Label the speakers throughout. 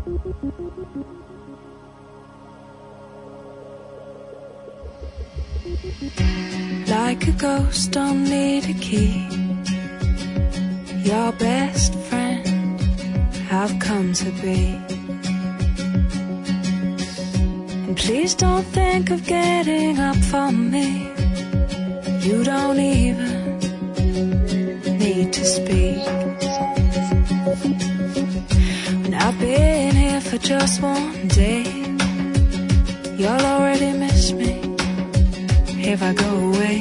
Speaker 1: Like a ghost, don't need a key. Your best friend I've come to be. And please don't think of getting up for me. You don't even need to speak. When I've been here for just one day, you'll already miss me if I go away.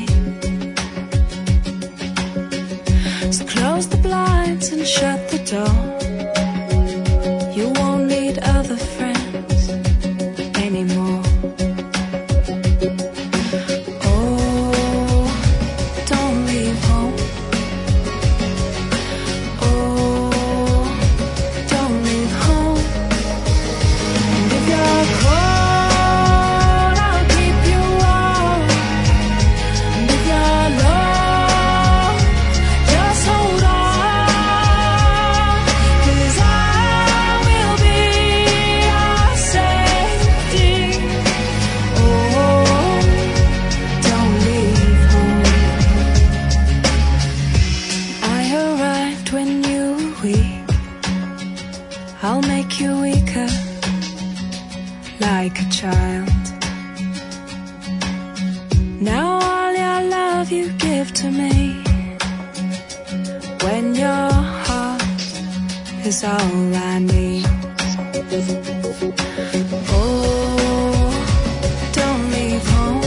Speaker 1: So close the blinds and shut the door. You won't need other friends anymore. Oh, don't leave home. Oh, don't leave home. And if you're cold, I'll keep you warm. And if you're low, just hold on, 'cause I will be your safety. Oh, don't leave home. I arrived when you were weak. I'll make you weaker, like a child. Now all your love you give to me, when your heart is all I need. Oh, don't leave home.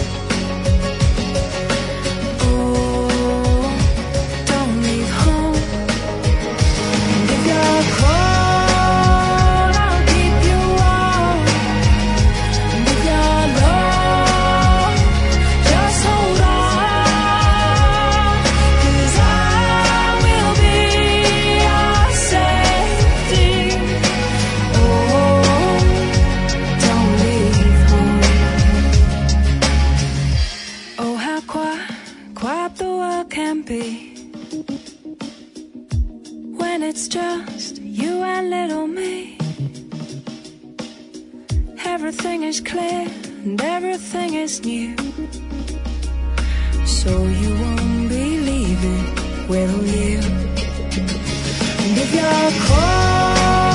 Speaker 1: Oh, don't leave home. And if you're cold, I'll keep you warm. And if you're low, just hold on, 'cause I will be your safety. Oh, don't leave home. Oh, how quiet the world can be when it's just you and little me. Everything is clear and everything is new. So you won't be leaving, will you? And if you're cold,